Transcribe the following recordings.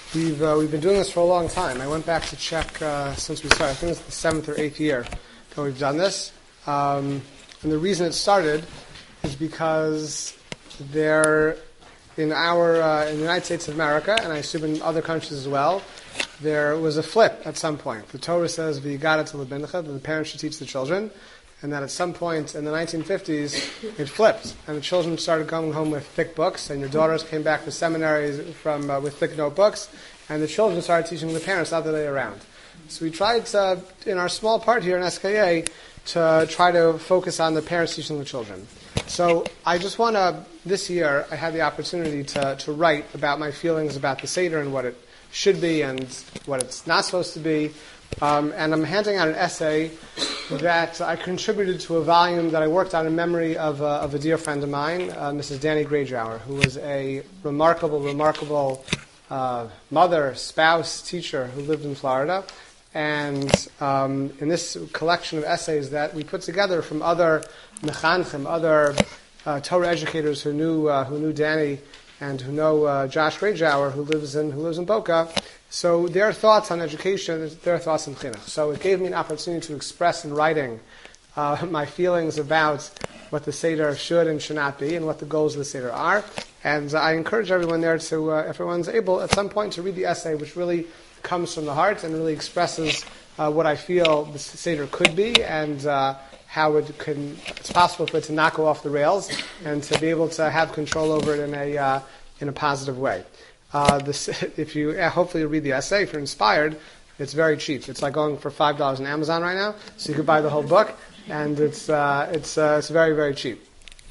We've been doing this for a long time. I went back to check since we started. I think it's the 7th or 8th year that we've done this. And the reason it started is because there, in the United States of America, and I assume in other countries as well, there was a flip at some point. The Torah says, "V'yigada lebincha," that the parents should teach the children, and that at some point in the 1950s, it flipped, and the children started coming home with thick books, and your daughters came back to seminaries with thick notebooks, and the children started teaching the parents the other way around. So we tried to, in our small part here in SKA, to try to focus on the parents teaching the children. So I just want to, this year, I had the opportunity to write about my feelings about the Seder and what it should be and what it's not supposed to be. And I'm handing out an essay that I contributed to a volume that I worked on in memory of a dear friend of mine, Mrs. Danny Grayjower, who was a remarkable mother, spouse, teacher who lived in Florida. And in this collection of essays that we put together from other mechanchim, other Torah educators who knew Danny and who know Josh Grayjower, who lives in Boca. So their thoughts on education, their thoughts on chinuch. So it gave me an opportunity to express in writing my feelings about what the Seder should and should not be and what the goals of the Seder are. And I encourage everyone there to, if everyone's able, at some point to read the essay, which really comes from the heart and really expresses what I feel the Seder could be and how it's possible for it to not go off the rails and to be able to have control over it in a positive way. If you hopefully read the essay, if you're inspired, it's very cheap. It's like going for $5 on Amazon right now, so you could buy the whole book, and it's very, very cheap.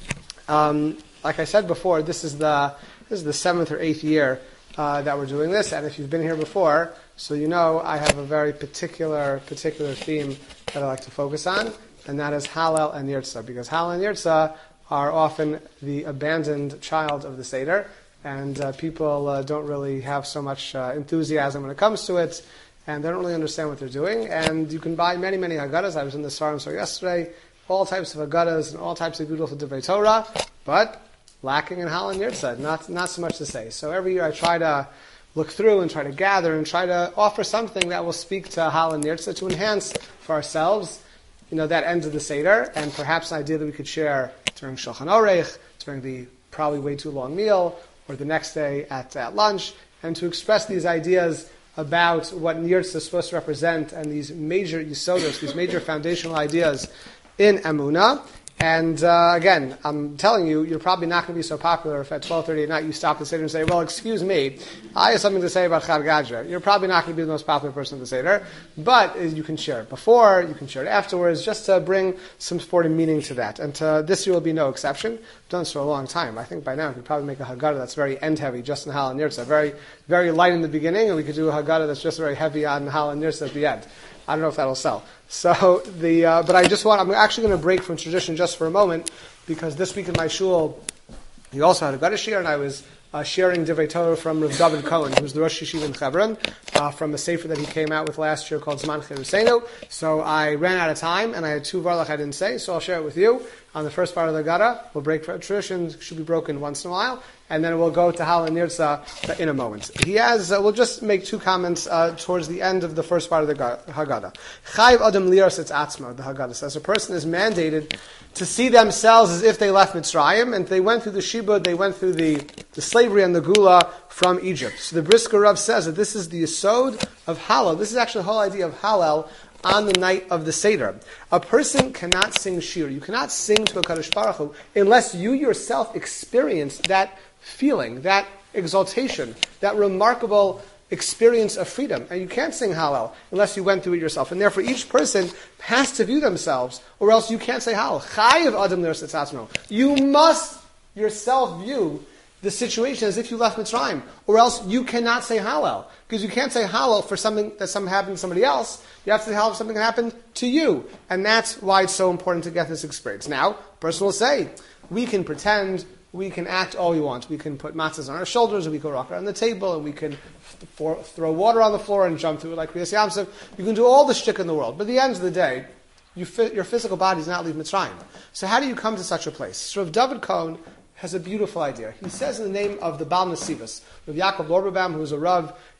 Like I said before, this is the 7th or 8th year that we're doing this, and if you've been here before, so you know I have a very particular theme that I like to focus on, and that is Hallel and Yirtzeh, because Hallel and Yirtzeh are often the abandoned child of the Seder, and people don't really have so much enthusiasm when it comes to it, and they don't really understand what they're doing. And you can buy many, many Haggadahs. I was in the Sarim store yesterday, all types of Haggadahs and all types of beautiful Divrei Torah, but lacking in Hallel and Yirtzeh, not so much to say. So every year I try to look through and try to gather and try to offer something that will speak to Hallel and Yirtzeh to enhance for ourselves, that end of the Seder, and perhaps an idea that we could share during Shulchan Aruch, during the probably way too long meal, or the next day at lunch, and to express these ideas about what Yirtzeh is supposed to represent and these major yisodos, these major foundational ideas in Emunah. And again, I'm telling you, you're probably not going to be so popular if at 12:30 at night you stop the Seder and say, well, excuse me, I have something to say about Chad Gadra. You're probably not going to be the most popular person at the Seder, but you can share it before, you can share it afterwards, just to bring some sort of meaning to that. And this year will be no exception. I've done this for a long time. I think by now we could probably make a Haggadah that's very end-heavy, just in Hallel and Yirtzeh, very, very light in the beginning, and we could do a Haggadah that's just very heavy on Hallel and Yirtzeh at the end. I don't know if that'll sell. So but I'm actually going to break from tradition just for a moment, because this week in my shul, he also had a Haggadah shir, and I was sharing Divrei Torah from Rav David Cohen, who's the Rosh Yeshiva in Hebron, from a sefer that he came out with last year called Zman Cherusenu. So I ran out of time, and I had 2 varlach I didn't say, so I'll share it with you. On the first part of the Haggadah, we'll break for tradition, should be broken once in a while, and then we'll go to Hallel and Yirtzeh in a moment. We'll just make 2 comments towards the end of the first part of the Haggadah. Chayv Adam Liras Etz Atzma, the Haggadah says, a person is mandated to see themselves as if they left Mitzrayim, and they went through the Shibud, they went through the slavery and the Gula from Egypt. So the Brisker Rav says that this is the Yesod of Hallel. This is actually the whole idea of Hallel on the night of the Seder. A person cannot sing shir. You cannot sing to a Kadosh Baruch Hu unless you yourself experience that feeling, that exaltation, that remarkable experience of freedom. And you can't sing Hallel unless you went through it yourself. And therefore each person has to view themselves, or else you can't say Hallel. Chayiv Adam Liras Etz Atzmo. You must yourself view the situation as if you left Mitzrayim, or else you cannot say Hallel. Because you can't say Hallel for something that happened to somebody else. You have to say Hallel for something that happened to you. And that's why it's so important to get this experience. Now, a person will say, we can pretend, we can act all we want. We can put matzahs on our shoulders, or we can rock around the table, and we can throw water on the floor and jump through it like Kriyas Yamsuf. You can do all the shtick in the world. But at the end of the day, your physical body does not leave Mitzrayim. So how do you come to such a place? So Rav David Cohen has a beautiful idea. He says in the name of the Baal Nesivos, Rav Yaakov Lorbebaum, who is a Rav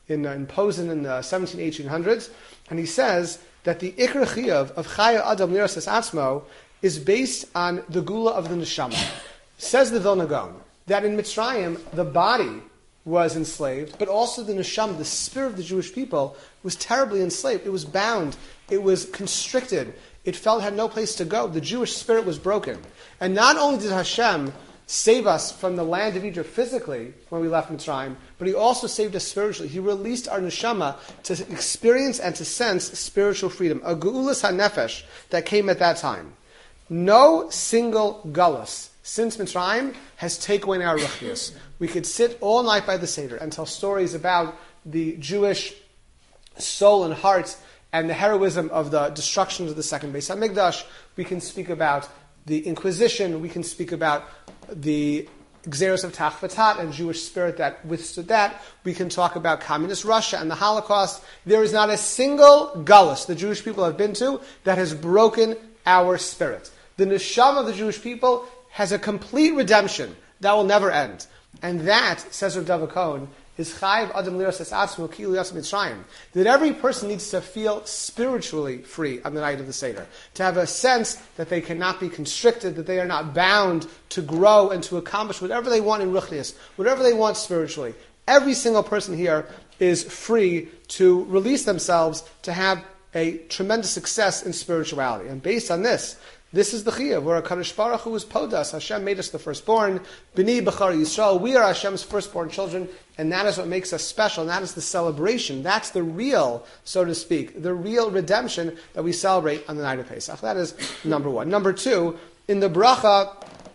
in Posen in the 1800s, and he says that the Ikar Chiyuv of Chaya Adam Liras Es Atzmo is based on the Gula of the Neshama. Says the Vilna Gaon that in Mitzrayim the body was enslaved, but also the Neshama, the spirit of the Jewish people, was terribly enslaved. It was bound. It was constricted. It felt it had no place to go. The Jewish spirit was broken. And not only did Hashem save us from the land of Egypt physically when we left Mitzrayim, but He also saved us spiritually. He released our neshama to experience and to sense spiritual freedom. A ge'ulas hanefesh that came at that time. No single galus since Mitzrayim has taken away our ruchnius. We could sit all night by the Seder and tell stories about the Jewish soul and heart and the heroism of the destruction of the second Beis HaMikdash. We can speak about the Inquisition. We can speak about the Xeros of Tach V'Tat and Jewish spirit that withstood that. We can talk about communist Russia and the Holocaust. There is not a single galus the Jewish people have been to that has broken our spirit. The neshama of the Jewish people has a complete redemption that will never end. And that, says Rav David Cohen, is Chayiv Adam Liras Es Atzmo Ki Liras Mitzrayim. That every person needs to feel spiritually free on the night of the Seder. To have a sense that they cannot be constricted, that they are not bound to grow and to accomplish whatever they want in Ruchnius, whatever they want spiritually. Every single person here is free to release themselves to have a tremendous success in spirituality. And based on this is the Chiyuv, where HaKadosh Baruch Hu is Podas. Hashem made us the firstborn. B'ni B'char Yisrael. We are Hashem's firstborn children, and that is what makes us special, and that is the celebration. That's the real, so to speak, the real redemption that we celebrate on the night of Pesach. That is number one. Number two, in the bracha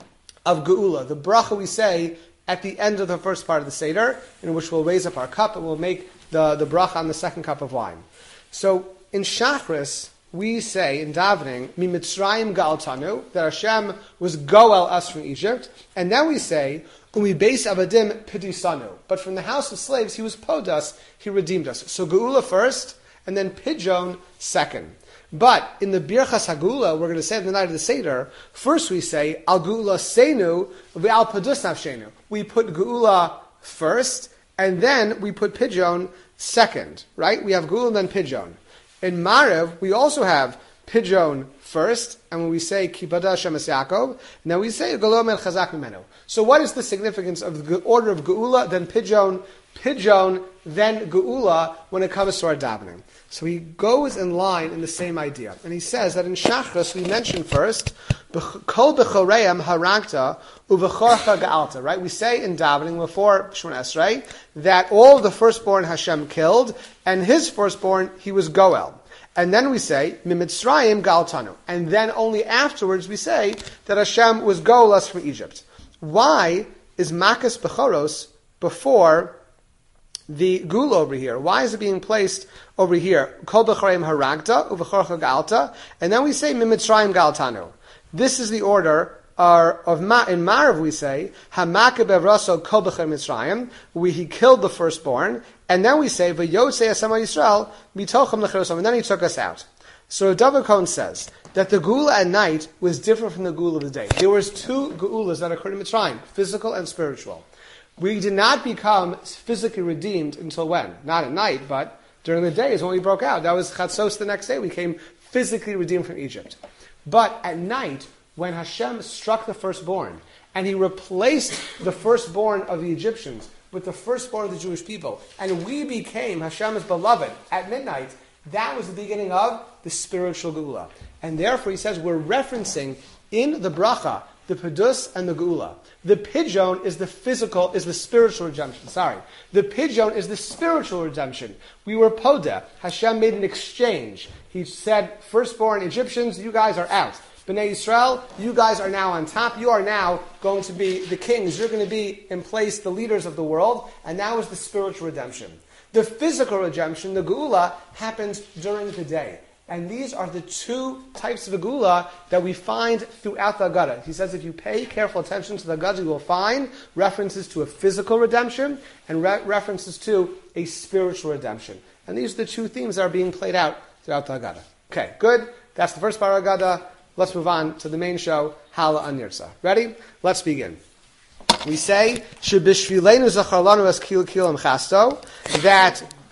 of Geula, the bracha we say at the end of the first part of the Seder, in which we'll raise up our cup and we'll make the bracha on the second cup of wine. So, in Shachris, we say in davening, Mi Mitzrayim Ga'altanu, that Hashem was goel us from Egypt, and then we say, Umi Beis Avadim Pidisanu, but from the house of slaves He was podas, He redeemed us. So Geula first, and then Pidyon second. But in the Birchas Hagula, we're going to say on the night of the Seder, first we say, Al Geula Seinu V'al Padus Nafshenu. We put Geula first, and then we put Pidyon second, right? We have Geula and then Pidyon. In Marev, we also have Pidyon first, and when we say Kibada Hashem Es Yaakov, now we say Golom El Chazak Mimenu. So what is the significance of the order of Geula, then Pidyon, then Geula, when it comes to our davening? So he goes in line in the same idea. And he says that in Shachris, we mention first, Kol Bechoreim Haragta Uvechorcha Ga'alta, right? We say in davening before Shemon Esrei that all of the firstborn Hashem killed, and his firstborn he was Goel. And then we say, Mimitzrayim Ga'altanu. And then only afterwards we say that Hashem was Goel us from Egypt. Why is Makas Bechoros before the Gula over here? Why is it being placed over here? Kol Bechoreim Haragta Uvechorcha Ga'alta. And then we say Mimitzrayim Ga'altanu. This is the order in Marav we say, Hamaka Bevraso Kol B'cher Mitzrayim, he killed the firstborn, and then we say, V'yotzei Asama Yisrael, Mitochem L'cherosom, and then he took us out. So David Cohen says that the Geula at night was different from the Geula of the day. There was two Geulas that occurred in Mitzrayim, physical and spiritual. We did not become physically redeemed until when? Not at night, but during the day is when we broke out. That was Chatzos the next day. We came physically redeemed from Egypt. But at night, when Hashem struck the firstborn, and He replaced the firstborn of the Egyptians with the firstborn of the Jewish people, and we became Hashem's beloved at midnight, that was the beginning of the spiritual Geula. And therefore, he says, we're referencing in the bracha, the Pedus and the Geula. The Pidyon is the spiritual redemption. The Pidyon is the spiritual redemption. We were Poda. Hashem made an exchange. He said, firstborn Egyptians, you guys are out. B'nai Yisrael, you guys are now on top. You are now going to be the kings. You're going to be in place, the leaders of the world. And that was the spiritual redemption. The physical redemption, the Geula, happens during the day. And these are the two types of Geula that we find throughout the Haggadah. He says if you pay careful attention to the Haggadah, you will find references to a physical redemption and references to a spiritual redemption. And these are the two themes that are being played out throughout the Haggadah. Okay, good. That's the first part of Haggadah. Let's move on to the main show, Hala Anirsa. Ready? Let's begin. We say, Shebishvilenu zacharlanu es kil kilam chasto, that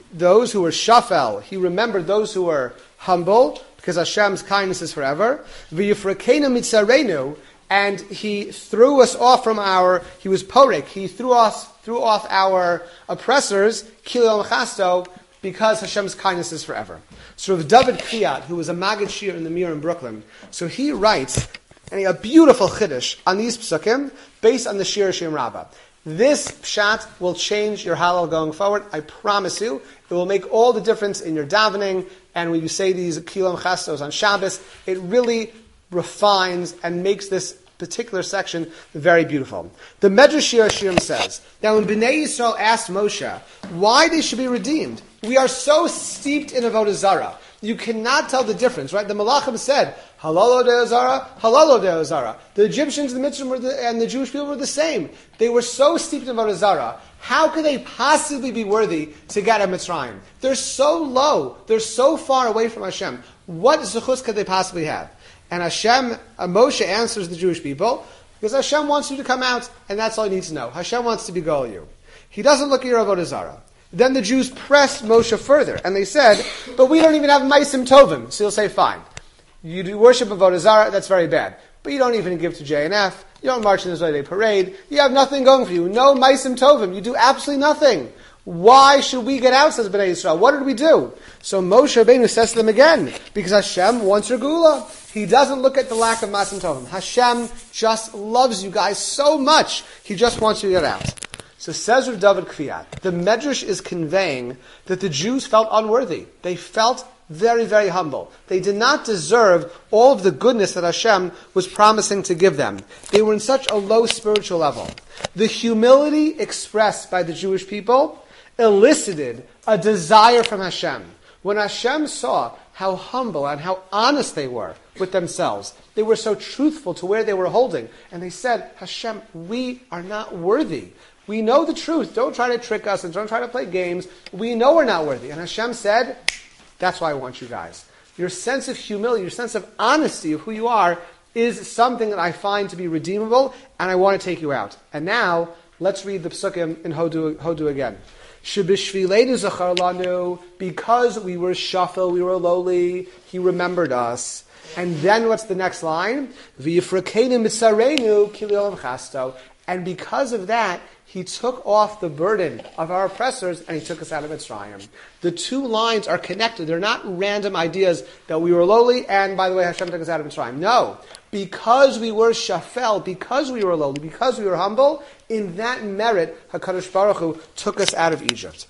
those who were shafel. He remembered those who were humble, because Hashem's kindness is forever. V'yifrakenu mitzarenu, and he threw us off from he was porek, he threw off our oppressors, kilel chasto, because Hashem's kindness is forever. So Rav David Kriyat, who was a Maggid Shir in the Mir in Brooklyn, so he writes a beautiful chiddush on these psukim based on the Shir Shem Rabbah. This pshat will change your halal going forward. I promise you. It will make all the difference in your davening, and when you say these kilam chastos on Shabbos, it really refines and makes this particular section very beautiful. The Medrash Shir Hashirim says that when Bnei Yisrael asked Moshe why they should be redeemed, we are so steeped in Avodah Zarah. You cannot tell the difference, right? The Malachim said, Halalo de'ozara, halalo de'ozara. The Egyptians, the Mitzrayim, and the Jewish people were the same. They were so steeped in Avodah Zarah. How could they possibly be worthy to get at Mitzrayim? They're so low. They're so far away from Hashem. What zechus could they possibly have? And Moshe answers the Jewish people, because Hashem wants you to come out, and that's all you need to know. Hashem wants to begol you. He doesn't look at your Avodah Zarah. Then the Jews pressed Moshe further, and they said, but we don't even have Maisim Tovim. So he'll say, fine. You do worship Avodah Zarah, that's very bad. But you don't even give to JNF. You don't march in the Israeli parade. You have nothing going for you. No Maisim Tovim. You do absolutely nothing. Why should we get out, says Bnei Yisrael? What did we do? So Moshe Rabbeinu says to them again, because Hashem wants your gula. He doesn't look at the lack of Maisim Tovim. Hashem just loves you guys so much. He just wants you to get out. So says Rav David Kriyat, the Medrash is conveying that the Jews felt unworthy. They felt very, very humble. They did not deserve all of the goodness that Hashem was promising to give them. They were in such a low spiritual level. The humility expressed by the Jewish people elicited a desire from Hashem. When Hashem saw how humble and how honest they were with themselves, they were so truthful to where they were holding, and they said, Hashem, we are not worthy. We know the truth. Don't try to trick us and don't try to play games. We know we're not worthy. And Hashem said, that's why I want you guys. Your sense of humility, your sense of honesty of who you are is something that I find to be redeemable, and I want to take you out. And now, let's read the psukim in Hodu again. Shebishvileinu zachar lanu, because we were shafel, we were lowly, he remembered us. And then what's the next line? V'yifrakeinu mitzarenu kilil chasto. And because of that, he took off the burden of our oppressors and he took us out of Mitzrayim. The two lines are connected. They're not random ideas that we were lowly and, by the way, Hashem took us out of Mitzrayim. No. Because we were shafel, because we were lowly, because we were humble, in that merit, HaKadosh Baruch Hu took us out of Egypt.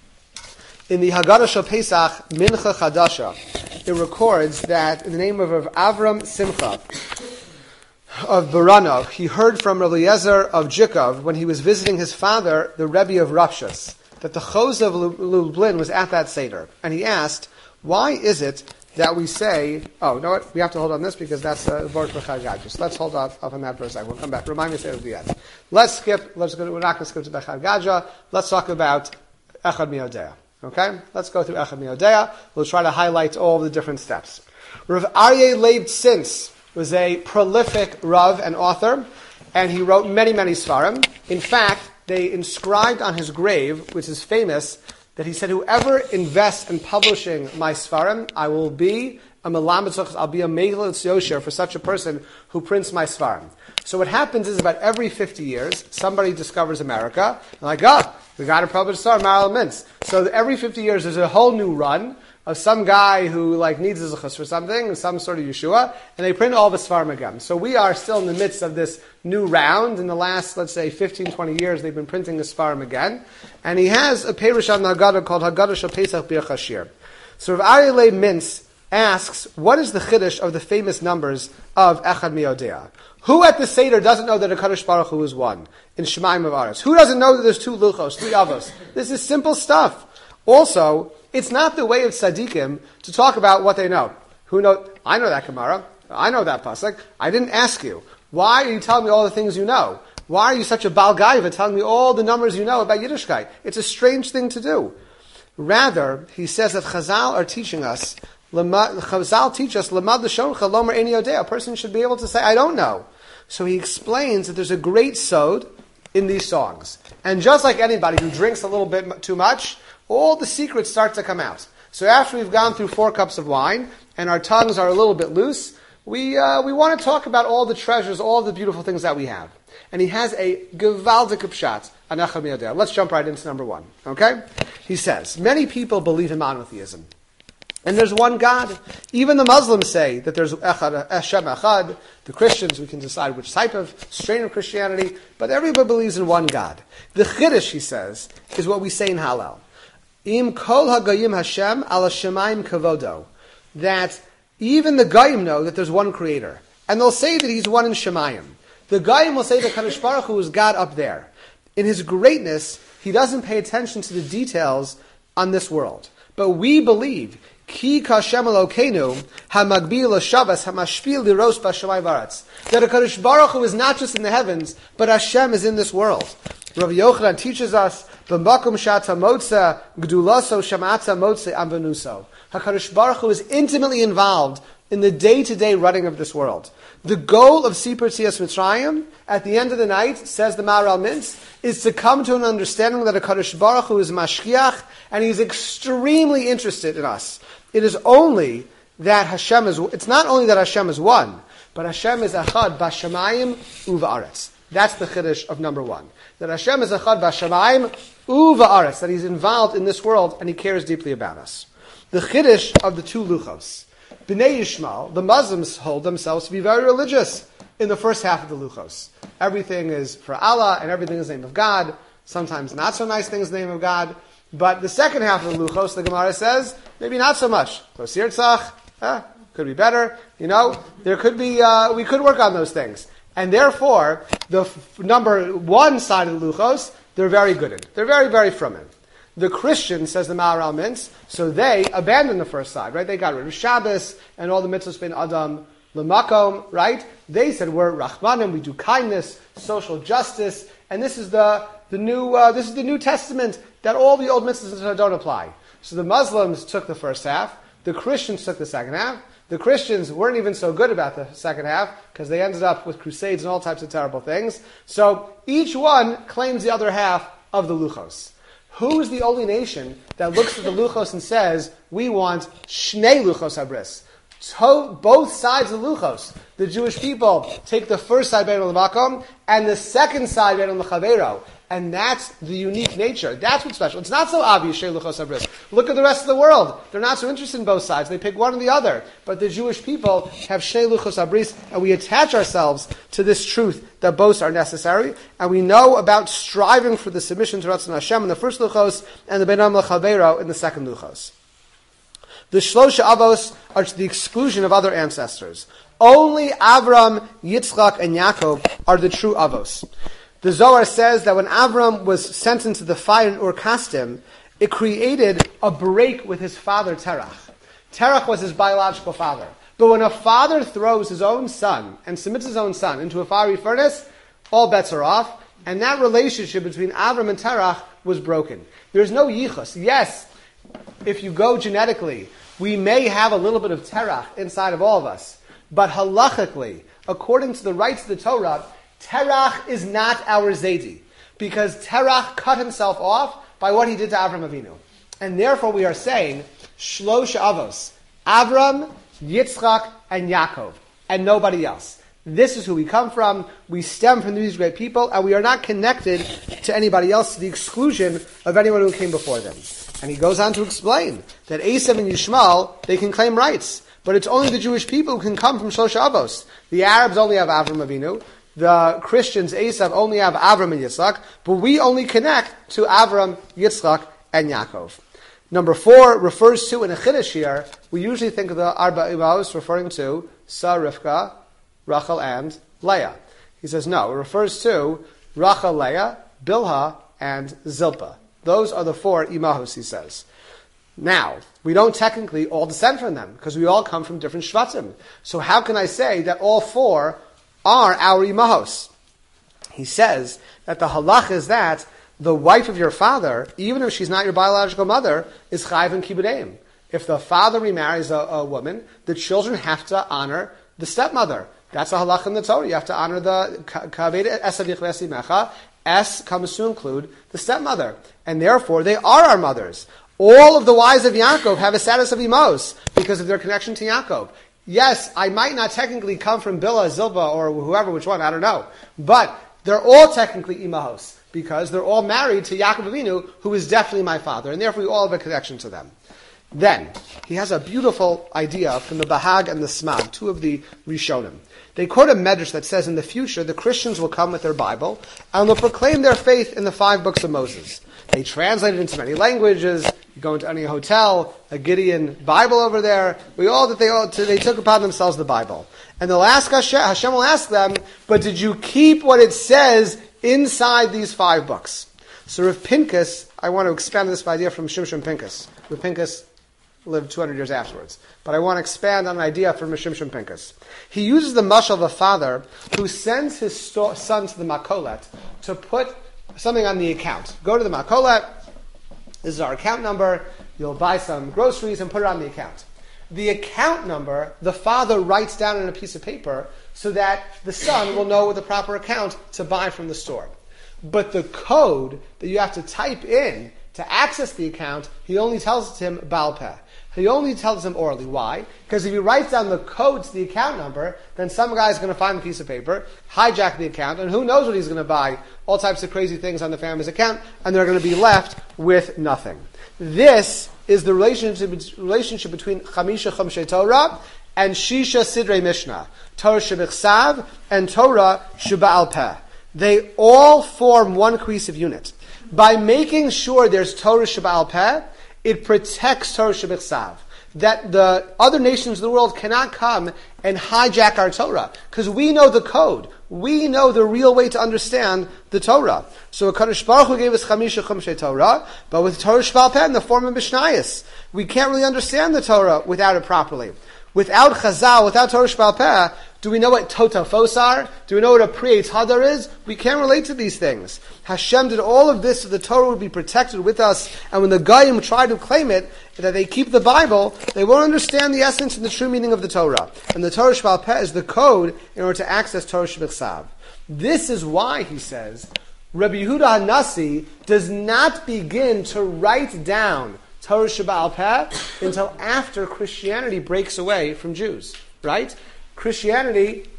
In the Haggadah Shel Pesach, Mincha Chadasha, it records that in the name of Avram Simcha, of Baranov, he heard from Rabbi Eliezer of Jikov when he was visiting his father, the Rebbe of Rapshas, that the Chos of Lublin was at that Seder. And he asked, why is it that we say, oh, you know what, we have to hold on this because that's the Baruch B'Chag Gadya. Let's hold off on that for a second. We'll come back. Remind me to say it at the end. We're not going to skip to B'Chag Gadya. Let's talk about Echad Miodea. Okay? Let's go through Echad Miodea. We'll try to highlight all the different steps. Rav Aryeh Leib Tzins was a prolific Rav and author, and he wrote many, many Svarim. In fact, they inscribed on his grave, which is famous, that he said, whoever invests in publishing my Svarim, I will be a Melamed, I'll be a Megillah Yosher for such a person who prints my Svarim. So what happens is about every 50 years, somebody discovers America, and like, we got to publish Svarim, Maral Mintz. So every 50 years, there's a whole new run of some guy who needs a zechus for something, some sort of Yeshua, and they print all the Svarim again. So we are still in the midst of this new round. In the last, let's say, 15, 20 years, they've been printing the Svarim again. And he has a Perush on the Haggadah called Haggadah Shel Pesach B'Yach Hashir. So Rav Aryeh Leib Mintz asks, what is the chiddush of the famous numbers of Echad Miodea? Who at the Seder doesn't know that HaKadosh Baruch Hu is one in Shemaim of Aretz? Who doesn't know that there's two Luchos, three Avos? This is simple stuff. Also, it's not the way of tzaddikim to talk about what they know. Who know? I know that Gemara. I know that pasuk. I didn't ask you. Why are you telling me all the things you know? Why are you such a Baal Gaiva telling me all the numbers you know about Yiddishkeit? It's a strange thing to do. Rather, he says that Chazal are teaching us. Chazal teach us Lamad l'shoncha lomer eni yodea. A person should be able to say, I don't know. So he explains that there's a great sod in these songs. And just like anybody who drinks a little bit too much, all the secrets start to come out. So after we've gone through 4 cups of wine, and our tongues are a little bit loose, we want to talk about all the treasures, all the beautiful things that we have. And he has a gewaldige pshat. Let's jump right into number 1. Okay? He says, many people believe in monotheism. And there's one God. Even the Muslims say that there's Hashem Echad. The Christians, we can decide which type of strain of Christianity, but everybody believes in one God. The Chiddush, he says, is what we say in Hallel. Im kol hagayim Hashem ala shemayim kavodo. That even the Goyim know that there's one Creator. And they'll say that He's one in Shemayim. The Goyim will say that Kadosh Baruch Hu is God up there. In His greatness, He doesn't pay attention to the details on this world. But we believe Ki kashem Elokeinu hamagbil l'shavas hamashpil liros b'shamayim v'aretz. That a Kadosh Baruch Hu is not just in the heavens, but Hashem is in this world. Rav Yochanan teaches us b'makom shata motza gdulaso shamatza motze amvenuso. HaKadosh Baruch Hu is intimately involved in the day-to-day running of this world. The goal of Sipur Tzias Mitzrayim, at the end of the night, says the Maharal Mintz, is to come to an understanding that HaKadosh Baruch Hu is Mashkiach, and He's extremely interested in us. It is only that it's not only that Hashem is one, but Hashem is Echad Bashamayim Uva'aretz. That's the Chiddush of number 1. That Hashem is Echad Bashamayim Uva'aretz, that He's involved in this world, and He cares deeply about us. The Chiddush of the 2 Luchos. B'nai Yishmael, the Muslims hold themselves to be very religious in the first half of the Luchos. Everything is for Allah, and everything is in the name of God. Sometimes not so nice things in the name of God. But the second half of the Luchos, the Gemara says, maybe not so much. Could be better. There could be, we could work on those things. And therefore, the number 1 side of the Luchos, they're very good at. They're very, very from it. The Christians, says the Maharal Mintz, so they abandoned the first side, right? They got rid of Shabbos and all the mitzvahs ben Adam l'makom, right? They said we're Rachmanim, we do kindness, social justice, and this is the New Testament that all the old mitzvahs don't apply. So the Muslims took the first half, the Christians took the second half. The Christians weren't even so good about the second half because they ended up with crusades and all types of terrible things. So each one claims the other half of the Luchos. Who is the only nation that looks at the Luchos and says, we want Shnei Luchos Habris? Both sides of the Luchos. The Jewish people take the first side Bein L'Makom and the second side Bein L'Chavero. And that's the unique nature. That's what's special. It's not so obvious, Shnei Luchos Habris. Look at the rest of the world. They're not so interested in both sides. They pick one or the other. But the Jewish people have Shnei Luchos Habris, and we attach ourselves to this truth that both are necessary. And we know about striving for the submission to Ratzon Hashem in the first Luchos, and the Bein L'Chavero in the second Luchos. The Shlosha Avos are to the exclusion of other ancestors. Only Avram, Yitzchak, and Yaakov are the true Avos. The Zohar says that when Avram was sent into the fire in Ur Kasdim, it created a break with his father Terach. Terach was his biological father. But when a father throws his own son and submits his own son into a fiery furnace, all bets are off, and that relationship between Avram and Terach was broken. There's no yichus. Yes, if you go genetically, we may have a little bit of Terach inside of all of us. But halachically, according to the rights of the Torah, Terach is not our Zaydi, because Terach cut himself off by what he did to Avram Avinu. And therefore we are saying, Shlosha Avos, Avram, Yitzchak, and Yaakov, and nobody else. This is who we come from. We stem from these great people, and we are not connected to anybody else to the exclusion of anyone who came before them. And he goes on to explain that Esav and Yishmael, they can claim rights, but it's only the Jewish people who can come from Shlosha Avos. The Arabs only have Avram Avinu. The Christians, Esav, only have Avram and Yitzchak, but we only connect to Avram, Yitzchak, and Yaakov. Number 4 refers to, in a Chiddush here, we usually think of the Arba Imos referring to Sarah, Rivka, Rachel, and Leah. He says no, it refers to Rachel, Leah, Bilhah, and Zilpah. Those are the 4 Imahos, he says. Now, we don't technically all descend from them, because we all come from different Shvatim. So how can I say that all 4 are our imahos? He says that the halach is that the wife of your father, even if she's not your biological mother, is chayv and kibbutz. If the father remarries a woman, the children have to honor the stepmother. That's a halach in the Torah. You have to honor the kaved esav yichvesi mecha. S comes to include the stepmother. and therefore they are our mothers. All of the wives of Yaakov have a status of imos because of their connection to Yaakov. Yes, I might not technically come from Bilhah, Zilpah, or whoever, which one, I don't know. But they're all technically imahos because they're all married to Yaakov Avinu, who is definitely my father, and therefore we all have a connection to them. Then, he has a beautiful idea from the Bahag and the Smag, two of the Rishonim. They quote a medrash that says in the future the Christians will come with their Bible and they'll proclaim their faith in the 5 books of Moses. They translate it into many languages. You go into any hotel, a Gideon Bible over there. They took upon themselves the Bible. And they'll ask Hashem will ask them, but did you keep what it says inside these 5 books? So Rav Pinkus, I want to expand this idea from Shimshon Pinkus. Rav Pinkus lived 200 years afterwards. But I want to expand on an idea from Shimshon Pinkus. He uses the mashal of a father who sends his son to the Makolet to put something on the account. Go to the Makolet, this is our account number, you'll buy some groceries and put it on the account. The account number, the father writes down on a piece of paper so that the son will know the proper account to buy from the store. But the code that you have to type in to access the account, he only tells him Baal Peh. He only tells him orally. Why? Because if he writes down the code to the account number, then some guy is going to find a piece of paper, hijack the account, and who knows what he's going to buy, all types of crazy things on the family's account, and they're going to be left with nothing. This is the relationship between Chamisha Chumshei Torah and Shisha Sidrei Mishnah, Torah Shebichsav and Torah Sheba'al Peh. They all form one cohesive unit. By making sure there's Torah Sheba'al Peh, it protects Torah Shebichsav. That the other nations of the world cannot come and hijack our Torah. Because we know the code. We know the real way to understand the Torah. So HaKadosh Baruch Hu gave us Chamisha Chumshei Torah, but with Torah Sheba'al Peh in the form of Mishnayos. We can't really understand the Torah without it properly. Without Chazal, without Torah Sheba'al Peh, do we know what Totafos are? Do we know what a Pri Eitz Hadar is? We can't relate to these things. Hashem did all of this so the Torah would be protected with us, and when the Goyim try to claim it, that they keep the Bible, they won't understand the essence and the true meaning of the Torah. And the Torah Sheba'al Peh is the code in order to access Torah Shebichsav. This is why, he says, Rabbi Yehuda HaNasi does not begin to write down Torah Sheba'al Peh until after Christianity breaks away from Jews. Right? Christianity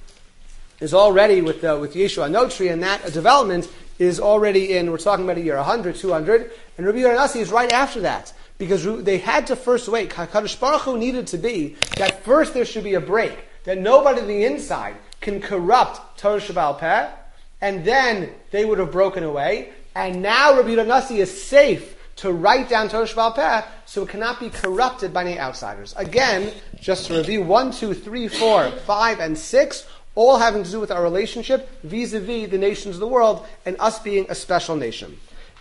is already with Yeshua Notri, and that development is already in, we're talking about a year 100, 200, and Rabbi Yehuda HaNasi is right after that. Because they had to first wait. HaKadosh Baruch Hu needed to be that first there should be a break, that nobody on the inside can corrupt Torah Sheba'al Peh, and then they would have broken away. And now Rabbi Yehuda HaNasi is safe to write down Torah Sheba'al Peh, so it cannot be corrupted by any outsiders. Again, just to review, 1, 2, 3, 4, 5, and 6, all having to do with our relationship vis-a-vis the nations of the world, and us being a special nation.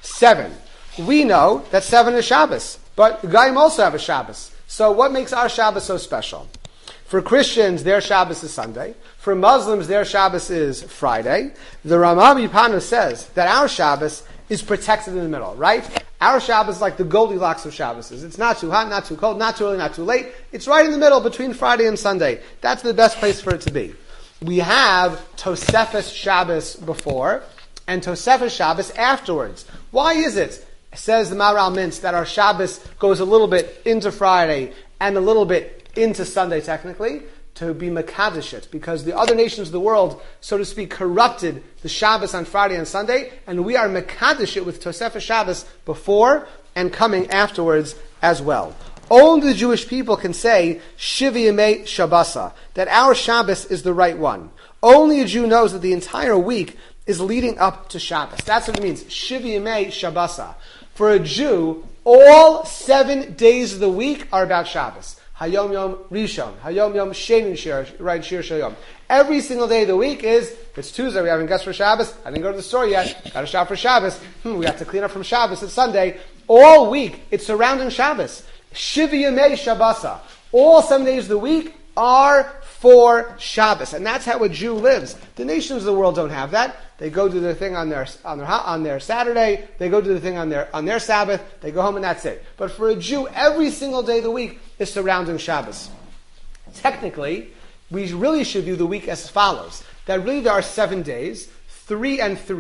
7. We know that 7 is Shabbos, but the Goyim also have a Shabbos. So what makes our Shabbos so special? For Christians, their Shabbos is Sunday. For Muslims, their Shabbos is Friday. The Ramah Bipana says that our Shabbos is protected in the middle, right? Our Shabbos is like the Goldilocks of Shabbos. It's not too hot, not too cold, not too early, not too late. It's right in the middle between Friday and Sunday. That's the best place for it to be. We have Tosefes Shabbos before and Tosefes Shabbos afterwards. Why is it? Says the Maharal Mintz that our Shabbos goes a little bit into Friday and a little bit into Sunday technically, to be Mekadosh it, because the other nations of the world, so to speak, corrupted the Shabbos on Friday and Sunday, and we are Mekadosh it with Tosefes Shabbos before and coming afterwards as well. Only the Jewish people can say Shiva Yemei Shabbasa, that our Shabbos is the right one. Only a Jew knows that the entire week is leading up to Shabbos. That's what it means, Shiva Yemei Shabbasa. For a Jew, all 7 days of the week are about Shabbos. Hayom Yom Rishon, Hayom Yom Shenin Shir, right, Shir Shayom. Every single day of the week is, if it's Tuesday, we haven't guessed for Shabbos, I didn't go to the store yet, got to shop for Shabbos, we have to clean up from Shabbos, it's Sunday. All week, it's surrounding Shabbos. Shiva Yemei Shabbasa. All 7 days of the week are for Shabbos. And that's how a Jew lives. The nations of the world don't have that. They go do their thing on their Saturday, they go do the thing on their Sabbath, they go home and that's it. But for a Jew, every single day of the week is surrounding Shabbos. Technically, we really should view the week as follows. That really there are 7 days, 3 and 3.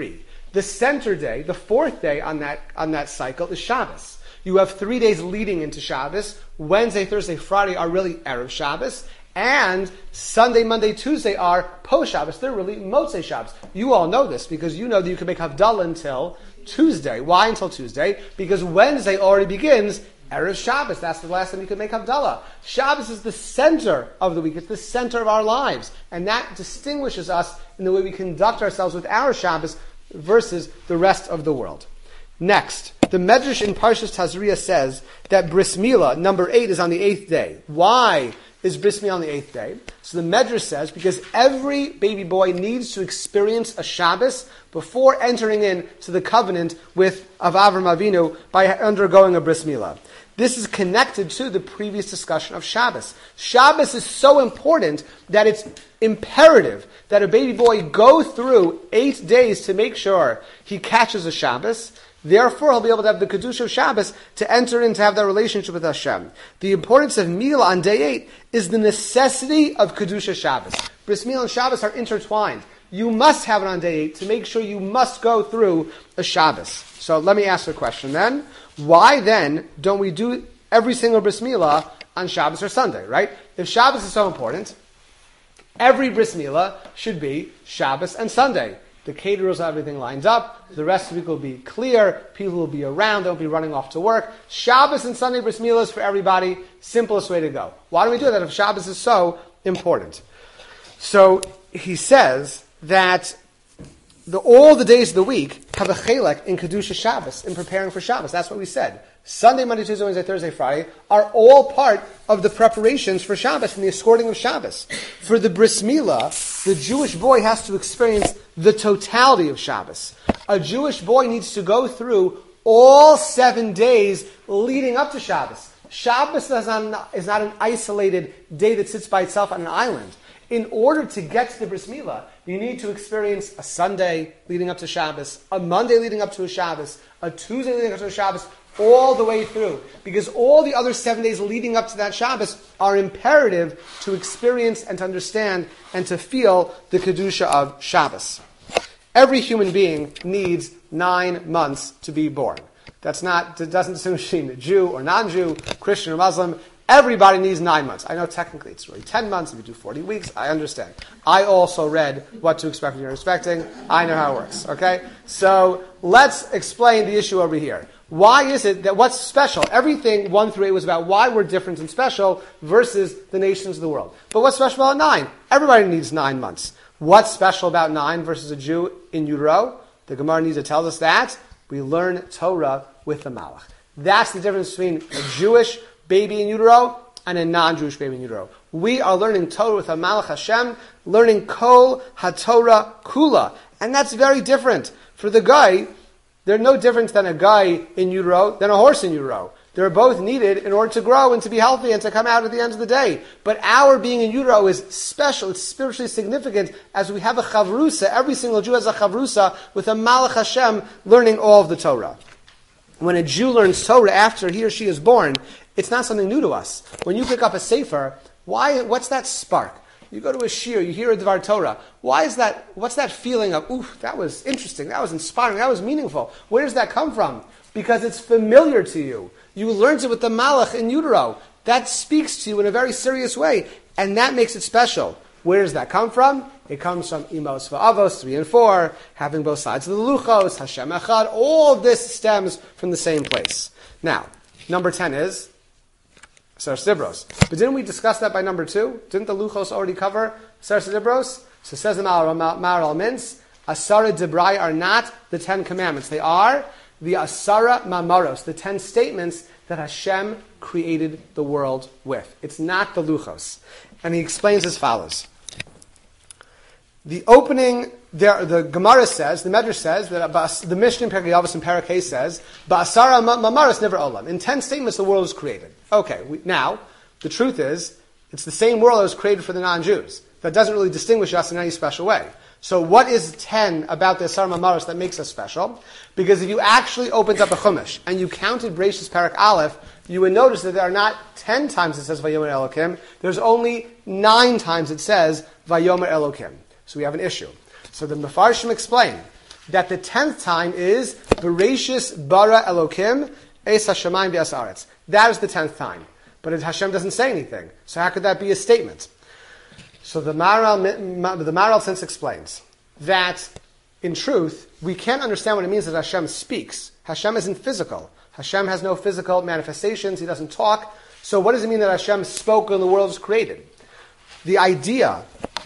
The center day, the fourth day on that cycle, is Shabbos. You have 3 days leading into Shabbos. Wednesday, Thursday, Friday are really Erev Shabbos. And Sunday, Monday, Tuesday are post Shabbos. They're really Motzei Shabbos. You all know this because you know that you can make Havdalah until Tuesday. Why until Tuesday? Because Wednesday already begins Erev Shabbos. That's the last time you can make Havdalah. Shabbos is the center of the week. It's the center of our lives. And that distinguishes us in the way we conduct ourselves with our Shabbos versus the rest of the world. Next, the Medrash in Parshas Tazria says that Bris Milah, number 8, is on the 8th day. Why is Bris Milah on the 8th day? So the Medrash says, because every baby boy needs to experience a Shabbos before entering into the covenant with Avram Avinu by undergoing a Bris Milah. This is connected to the previous discussion of Shabbos. Shabbos is so important that it's imperative that a baby boy go through 8 days to make sure he catches a Shabbos. Therefore, he'll be able to have the Kedusha of Shabbos to enter in to have that relationship with Hashem. The importance of Milah on day 8 is the necessity of Kedusha Shabbos. Bris Milah and Shabbos are intertwined. You must have it on day 8 to make sure you must go through a Shabbos. So let me ask a question then. Why then don't we do every single Bris Milah on Shabbos or Sunday, right? If Shabbos is so important, every Bris Milah should be Shabbos and Sunday. The caterers have everything lined up. The rest of the week will be clear. People will be around. They'll be running off to work. Shabbos and Sunday Bris Milahs for everybody. Simplest way to go. Why do we do that if Shabbos is so important? So he says that all the days of the week have a chelek in Kedusha Shabbos, in preparing for Shabbos. That's what we said. Sunday, Monday, Tuesday, Wednesday, Thursday, Friday are all part of the preparations for Shabbos and the escorting of Shabbos. For the Bris Milah, the Jewish boy has to experience the totality of Shabbos. A Jewish boy needs to go through all 7 days leading up to Shabbos. Shabbos is not an isolated day that sits by itself on an island. In order to get to the Bris Milah, you need to experience a Sunday leading up to Shabbos, a Monday leading up to a Shabbos, a Tuesday leading up to a Shabbos, all the way through. Because all the other 7 days leading up to that Shabbos are imperative to experience and to understand and to feel the Kedusha of Shabbos. Every human being needs 9 months to be born. It doesn't distinguish between Jew or non-Jew, Christian or Muslim. Everybody needs 9 months. I know technically it's really 10 months if you do 40 weeks. I understand. I also read What to Expect When You're Expecting. I know how it works. Okay? So let's explain the issue over here. Why is it that what's special? Everything 1 through 8 was about why we're different and special versus the nations of the world. But what's special about 9? Everybody needs 9 months. What's special about 9 versus a Jew in utero? The Gemara needs to tell us that. We learn Torah with the Malach. That's the difference between a Jewish baby in utero and a non-Jewish baby in utero. We are learning Torah with a Malach Hashem, learning Kol HaTorah Kula. And that's very different. For the guy, they're no different than a guy in utero than a horse in utero. They're both needed in order to grow and to be healthy and to come out at the end of the day. But our being in utero is special. It's spiritually significant as we have a chavrusa. Every single Jew has a chavrusa with a Malach Hashem learning all of the Torah. When a Jew learns Torah after he or she is born, it's not something new to us. When you pick up a sefer, what's that spark? You go to a shir, you hear a Dvar Torah. Why is that? What's that feeling of, ooh, that was interesting, that was inspiring, that was meaningful? Where does that come from? Because it's familiar to you. You learned it with the Malach in utero. That speaks to you in a very serious way, and that makes it special. Where does that come from? It comes from Imos Va'avos 3 and 4, having both sides of the Luchos, Hashem Echad. All of this stems from the same place. Now, number 10 is Seres Dibros. But didn't we discuss that by number 2? Didn't the Luchos already cover Seres Dibros? So says the Maharal Mintz, Asara Dibrai are not the 10 commandments. They are the Asara Mamaros, the 10 statements that Hashem created the world with. It's not the Luchos. And he explains as follows. The opening, the Gemara says, the Medrash says, that the Mishnah in Pirkei Avos and Parakeh says, Ba'asara Mamaros never olam. In 10 statements, the world was created. Okay, now, the truth is, it's the same world that was created for the non-Jews. That doesn't really distinguish us in any special way. So what is 10 about the Asara Mamaros that makes us special? Because if you actually opened up a Chumash and you counted Bereishis Parak Aleph, you would notice that there are not 10 times it says Vayomer Elokim. There's only 9 times it says Vayomer Elokim. So we have an issue. So the Mefarshim explain that the 10th time is Bereshis bara Elokim es hashamayim v'es haaretz. That is the 10th time. But Hashem doesn't say anything. So how could that be a statement? So the Maharal since explains that in truth, we can't understand what it means that Hashem speaks. Hashem isn't physical. Hashem has no physical manifestations. He doesn't talk. So what does it mean that Hashem spoke when the world was created? The idea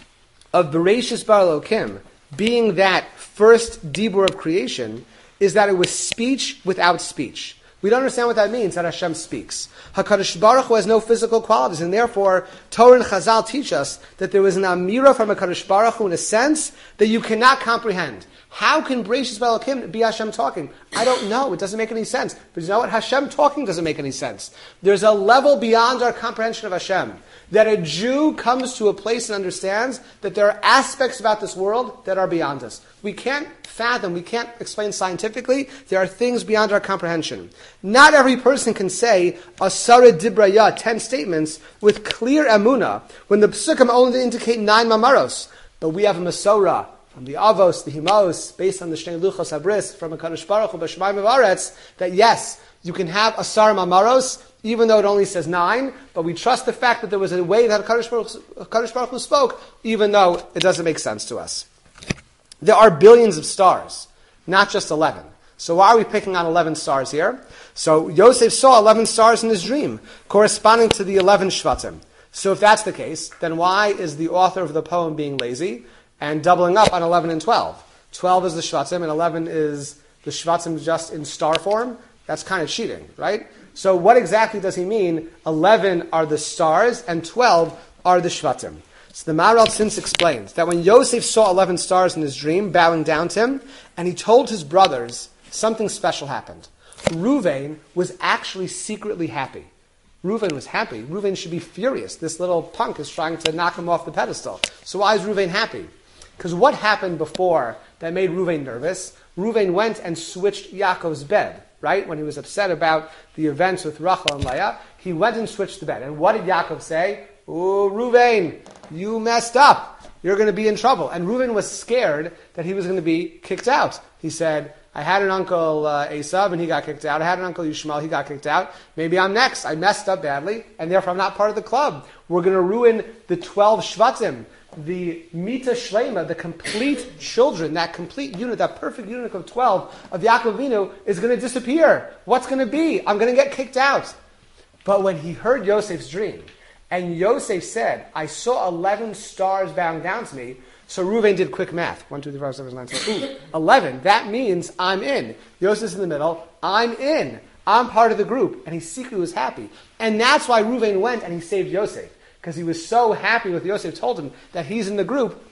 of Bereshis bara Elokim being that first dibur of creation is that it was speech without speech. We don't understand what that means, that Hashem speaks. HaKadosh Baruch Hu has no physical qualities, and therefore, Torah and Chazal teach us that there was an Amira from HaKadosh Baruch Hu in a sense that you cannot comprehend. How can Bereshis bara Elokim be Hashem talking? I don't know. It doesn't make any sense. But you know what? Hashem talking doesn't make any sense. There's a level beyond our comprehension of Hashem. That a Jew comes to a place and understands that there are aspects about this world that are beyond us. We can't fathom, we can't explain scientifically. There are things beyond our comprehension. Not every person can say Asara Dibraya, 10 statements, with clear emunah, when the Psukim only indicate 9 mamaros. But we have a Masorah from the Avos, the Himos, based on the Shnei Luchos Habris, from a HaKadosh Baruch Hu, B'Shamayim V'Aretz, that yes, you can have Asar Mamaros, even though it only says 9, but we trust the fact that there was a way that HaKadosh Baruch Hu spoke, even though it doesn't make sense to us. There are billions of stars, not just 11. So why are we picking on 11 stars here? So Yosef saw 11 stars in his dream, corresponding to the 11 Shvatim. So if that's the case, then why is the author of the poem being lazy and doubling up on 11 and 12? 12 is the Shvatim, and 11 is the Shvatim just in star form. That's kind of cheating, right? So what exactly does he mean? 11 are the stars, and 12 are the Shvatim. So the Maharal since explains that when Yosef saw 11 stars in his dream, bowing down to him, and he told his brothers, something special happened. Reuven was actually secretly happy. Reuven was happy. Reuven should be furious. This little punk is trying to knock him off the pedestal. So why is Reuven happy? Because what happened before that made Reuven nervous? Reuven went and switched Yaakov's bed, right? When he was upset about the events with Rachel and Leah, he went and switched the bed. And what did Yaakov say? Oh, Reuven, you messed up. You're going to be in trouble. And Reuven was scared that he was going to be kicked out. He said, I had an uncle Esav and he got kicked out. I had an uncle Yishmael, he got kicked out. Maybe I'm next. I messed up badly and therefore I'm not part of the club. We're going to ruin the 12 Shvatim, the Mita Shlema, the complete children, that complete unit, that perfect unit of 12 of Yaakov Avinu is going to disappear. What's going to be? I'm going to get kicked out. But when he heard Yosef's dream, and Yosef said, I saw 11 stars bowing down to me, so Reuven did quick math. 1, 2, 3, 4, 5, 6, 7, 8, 9, 10. 11. That means I'm in. Yosef's in the middle. I'm in. I'm part of the group. And he secretly was happy. And that's why Reuven went and he saved Yosef. Because he was so happy with Yosef told him that he's in the group.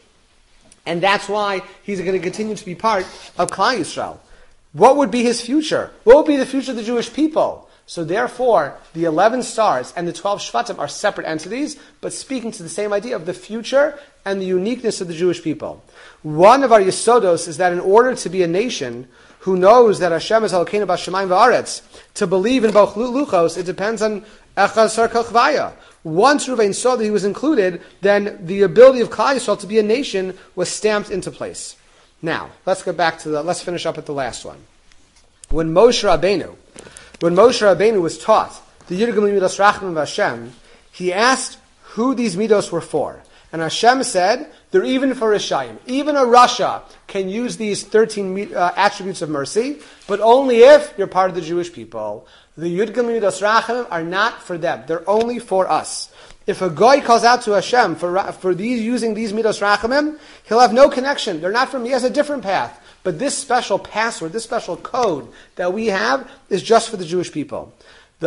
And that's why he's going to continue to be part of Klal Yisrael. What would be his future? What would be the future of the Jewish people? So therefore, the 11 stars and the 12 Shvatim are separate entities, but speaking to the same idea of the future and the uniqueness of the Jewish people. One of our Yesodos is that in order to be a nation who knows that Hashem is Elokeinu b'Shamayim v'Aretz, to believe in both Luchos, it depends on Echad Sarkal Chvaya. Once Reuven saw that he was included, then the ability of Klal Yisrael to be a nation was stamped into place. Now, let's finish up at the last one. When Moshe Rabbeinu was taught the Yirgam Midos Rachamim Hashem, he asked who these midos were for. And Hashem said, they're even for Rishayim. Even a Rasha can use these 13 attributes of mercy, but only if you're part of the Jewish people. The Yirgam Midos Rachamim are not for them. They're only for us. If a goy calls out to Hashem for these using these Midos Rachamim, he'll have no connection. They're not from him. He has a different path. But this special password, this special code that we have is just for the Jewish people. The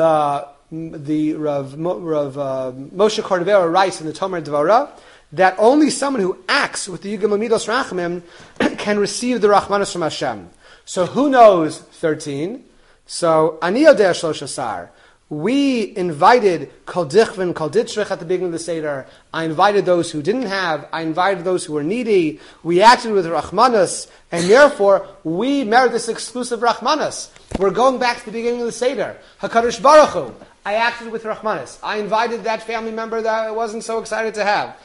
Rav Moshe Cordovero writes in the Tomer Dvara that only someone who acts with the Yigam Midos Rachamim can receive the Rachmanos from Hashem. So who knows 13? So Ani Yodeh Shloshasar. We invited Kol Dichvin, Kol Ditzrich at the beginning of the Seder. I invited those who didn't have. I invited those who were needy. We acted with Rachmanas, and therefore we merit this exclusive Rachmanas. We're going back to the beginning of the Seder. HaKadosh Baruch Hu, I acted with Rahmanis. I invited that family member that I wasn't so excited to have.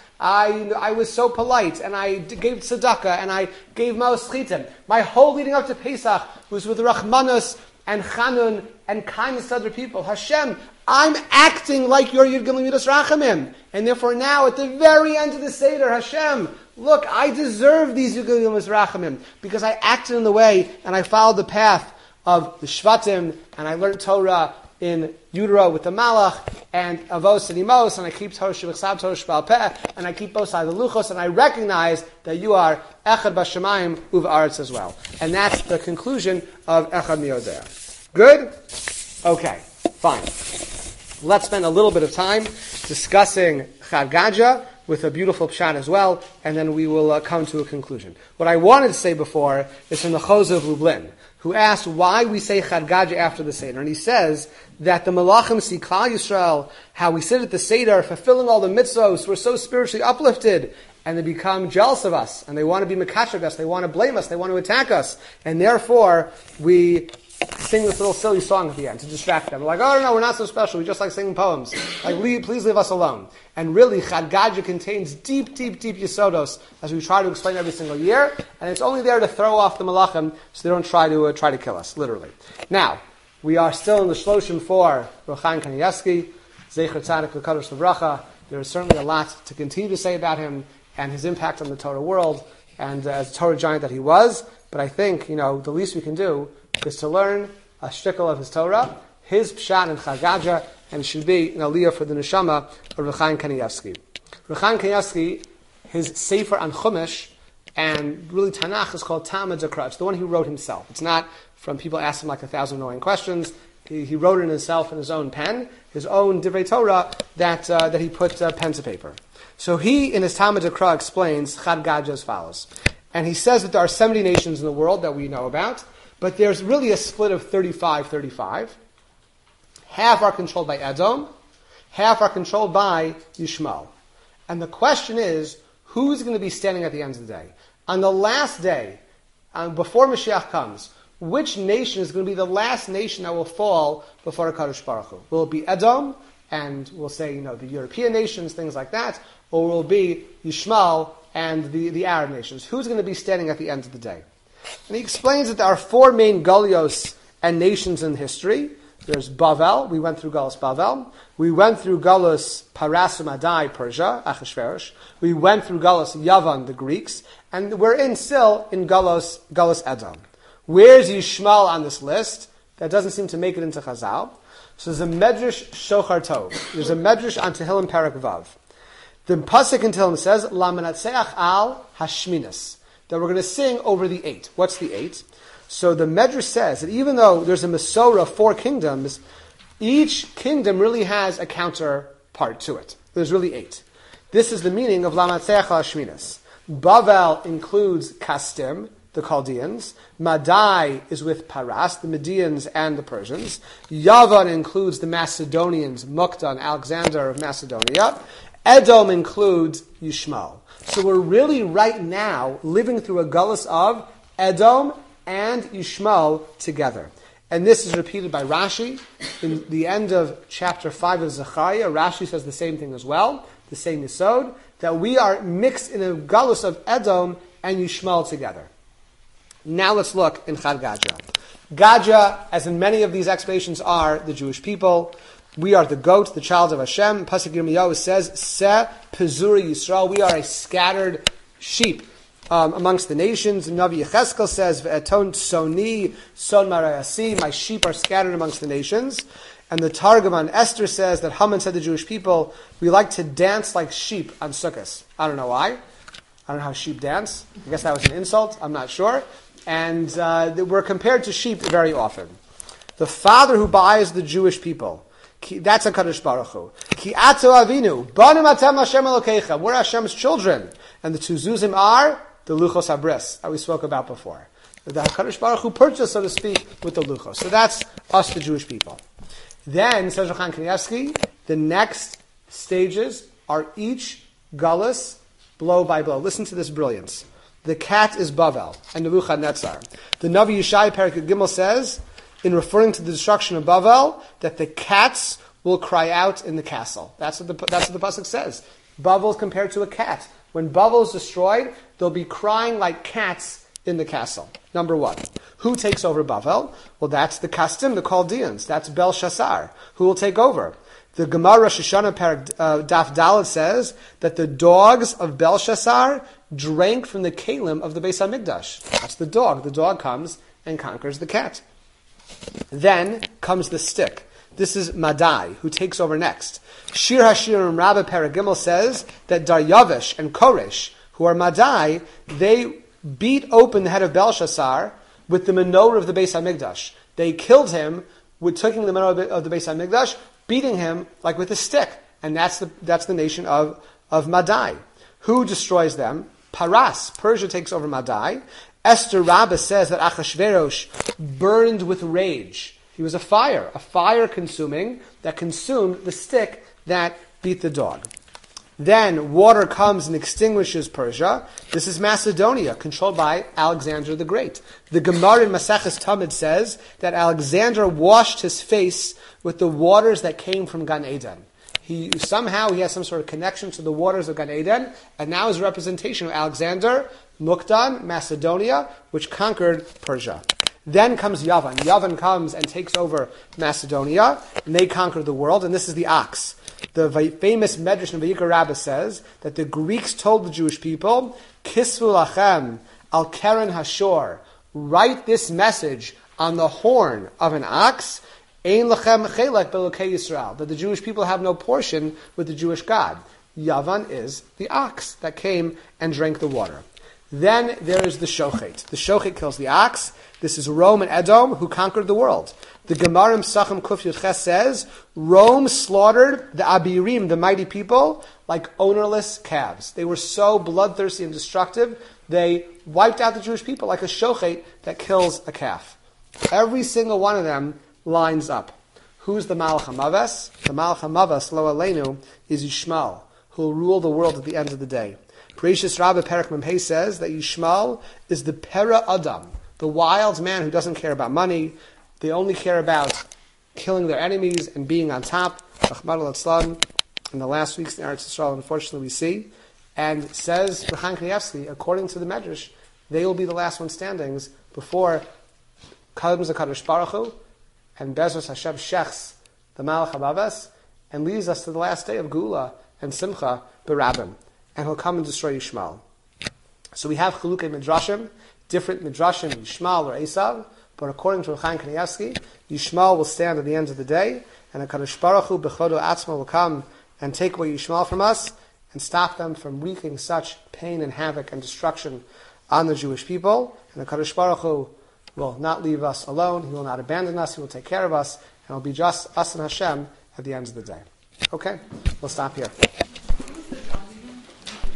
I was so polite, and I gave tzedakah, and I gave ma'os chitim. My whole leading up to Pesach was with Rahmanis and Chanun and kindness to other people. Hashem, I'm acting like you're Yud Gimel Midas Rachamim. And therefore now, at the very end of the Seder, Hashem, look, I deserve these Yud Gimel Midas Rachamim because I acted in the way and I followed the path of the Shvatim, and I learned Torah in utero with the Malach, and Avos and Imos, and I keep Torah Shebechsab, Torah Shebal Peh, and I keep both sides of the Luchos, and I recognize that you are Echad B'Shamayim Uv Aretz as well. And that's the conclusion of Echad Miyodea. Good? Okay, fine. Let's spend a little bit of time discussing Chad Gadya with a beautiful pshat as well, and then we will come to a conclusion. What I wanted to say before is from the Chozeh of Lublin, who asked why we say Chad Gadya after the Seder. And he says that the Malachim see Klal Yisrael, how we sit at the Seder, fulfilling all the mitzvos, we're so spiritually uplifted, and they become jealous of us, and they want to be mekashek us, they want to blame us, they want to attack us, and therefore we sing this little silly song at the end to distract them. We're like, oh no, we're not so special, we just like singing poems. Like, please leave us alone. And really, Chad Gadya contains deep, deep, deep yesodos, as we try to explain every single year, and it's only there to throw off the malachim, so they don't try to kill us, literally. Now, we are still in the Shloshim for Reb Chaim Kanievsky, Zecher Tzadik V'Kadosh L'Bracha. There is certainly a lot to continue to say about him and his impact on the Torah world, and as a Torah giant that he was. But I think, the least we can do is to learn a shtickle of his Torah, his pshat and Chad Gadya, and it should be an aliyah for the neshama of Reb Chaim Kanievsky. Reb Chaim Kanievsky, his sefer on Chumash, and really Tanakh is called Talmud Zakra. It's the one he wrote himself. It's not from people asked him like 1,000 annoying questions. He wrote it himself in his own pen, his own Divrei Torah that he put pen to paper. So he, in his Talmud Zakra, explains Chad Gadya as follows. And he says that there are 70 nations in the world that we know about, but there's really a split of 35-35. Half are controlled by Edom, half are controlled by Yishmael. And the question is, who's going to be standing at the end of the day? On the last day, before Mashiach comes, which nation is going to be the last nation that will fall before HaKadosh Baruch Hu? Will it be Edom, and we'll say, the European nations, things like that, or will it be Yishmael and the Arab nations? Who's going to be standing at the end of the day? And he explains that there are 4 main Galios and nations in history. There's Bavel. We went through Galus Bavel. We went through Galus Paras Madai, Persia, Achashverosh. We went through Galus Yavan, the Greeks. And we're still in Galus Edom. Where's Yishmael on this list? That doesn't seem to make it into Chazal. So there's a Medrash Shochar Tov. There's a Medrash on Tehillim Perek Vav. The Pasuk in Tehillim says, La menatzeach al hashminas, that we're going to sing over the 8. What's the 8? So the Medrash says that even though there's a Masorah, 4 kingdoms, each kingdom really has a counterpart to it. There's really 8. This is the meaning of La menatzeach al hashminas. Bavel includes Kastim, the Chaldeans. Madai is with Paras, the Medians and the Persians. Yavan includes the Macedonians, Mukta and Alexander of Macedonia. Edom includes Yishmael. So we're really right now living through a gullus of Edom and Yishmael together. And this is repeated by Rashi. In the end of chapter 5 of Zechariah, Rashi says the same thing as well, the same Yisod, that we are mixed in a gullus of Edom and Yishmael together. Now let's look in Chad Gadya. Gadya, as in many of these explanations, are the Jewish people. We are the goat, the child of Hashem. Pasuk Yirmiyahu says, Se Pezuri Yisrael. We are a scattered sheep amongst the nations. Navi Yecheskel says, Ve'eton Soni, Son Marayasi. My sheep are scattered amongst the nations. And the Targum on Esther says that Haman said to the Jewish people, we like to dance like sheep on Sukkot. I don't know why. I don't know how sheep dance. I guess that was an insult. I'm not sure. And we're compared to sheep very often. The father who buys the Jewish people, that's HaKadosh Baruch Hu. Ki ato avinu, banim atem Hashem Elokecha. We're Hashem's children. And the 2 zuzim are the Luchos HaBris, that we spoke about before. The HaKadosh Baruch Hu purchased, so to speak, with the Luchos. So that's us, the Jewish people. Then, says Reb Chaim Kanievsky, the next stages are each gullus, blow by blow. Listen to this brilliance. The cat is Bavel and Nebuchadnezzar. The Navi Yeshai Perek Gimel says, in referring to the destruction of Bavel, that the cats will cry out in the castle. That's what the pasuk says. Bavel is compared to a cat. When Bavel is destroyed, they'll be crying like cats in the castle. Number one. Who takes over Bavel? Well, that's the Kasdim, the Chaldeans. That's Belshazzar. Who will take over? The Gemara Rosh Hashanah Daf Dalet says that the dogs of Belshazzar drank from the kalim of the Beis HaMikdash. That's the dog. The dog comes and conquers the cat. Then comes the stick. This is Madai, who takes over next. Shir HaShirim Rabbah Paragimel says that Daryavish and Koresh, who are Madai, they beat open the head of Belshazzar with the menorah of the Beis HaMikdash. They killed him with taking the menorah of the Beis HaMikdash, beating him like with a stick. And that's the nation of Madai. Who destroys them? Paras. Persia takes over Madai. Esther Rabbah says that Achashverosh burned with rage. He was a fire consuming, that consumed the stick that beat the dog. Then water comes and extinguishes Persia. This is Macedonia, controlled by Alexander the Great. The Gemara in Maseches Tamid says that Alexander washed his face with the waters that came from Gan Eden. He has some sort of connection to the waters of Gan Eden, and now is a representation of Alexander, Mukdan, Macedonia, which conquered Persia. Then comes Yavan. Yavan comes and takes over Macedonia, and they conquer the world, and this is the ox. The famous Medrash in Vayikra Rabbah says that the Greeks told the Jewish people, Kisvu lachem al keren hashor, write this message on the horn of an ox, ein lachem chelek belokei Yisrael, that the Jewish people have no portion with the Jewish God. Yavan is the ox that came and drank the water. Then there is the Shochet. The Shochet kills the ox. This is Rome and Edom, who conquered the world. The Gemara in Sachem Kuf Yud Ches says, Rome slaughtered the Abirim, the mighty people, like ownerless calves. They were so bloodthirsty and destructive, they wiped out the Jewish people like a Shochet that kills a calf. Every single one of them lines up. Who's the Malach HaMavas? The Malach HaMavas, Lo Aleinu, is Yishmael, who will rule the world at the end of the day. Parashas Rabbah Perek Memhei says that Yishmael is the Pera Adam, the wild man who doesn't care about money. They only care about killing their enemies and being on top. Rahman al-Atzlan, in the last weeks in Eretz Yisrael, unfortunately we see. And says Chaim Kanievsky, according to the Medrash, they will be the last ones standing before comes the Kadosh Baruch Hu, and Bezos Hashem shechs the Malach HaMavas, and leads us to the last day of Gula and Simcha B'Rabim. And he'll come and destroy Yishmael. So we have Chalukei Midrashim, different Midrashim, Yishmael or Esav, but according to Chaim Kanievsky, Yishmael will stand at the end of the day, and the Kadosh Baruch Hu B'Chodo Atzmo will come and take away Yishmael from us, and stop them from wreaking such pain and havoc and destruction on the Jewish people. And the Kadosh Baruch Hu will not leave us alone, He will not abandon us, He will take care of us, and it will be just us and Hashem at the end of the day. Okay, we'll stop here.